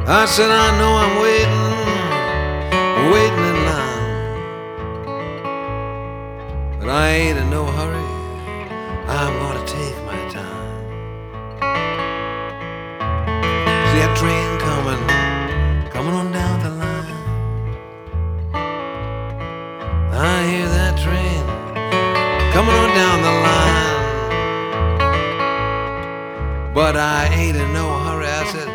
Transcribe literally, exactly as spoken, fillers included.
I said, I know I'm waiting, waiting in line, but I ain't in no hurry. I'm gonna take my time. See that train coming, coming on down the line. I hear that train coming on down the line, but I ain't in no hurry.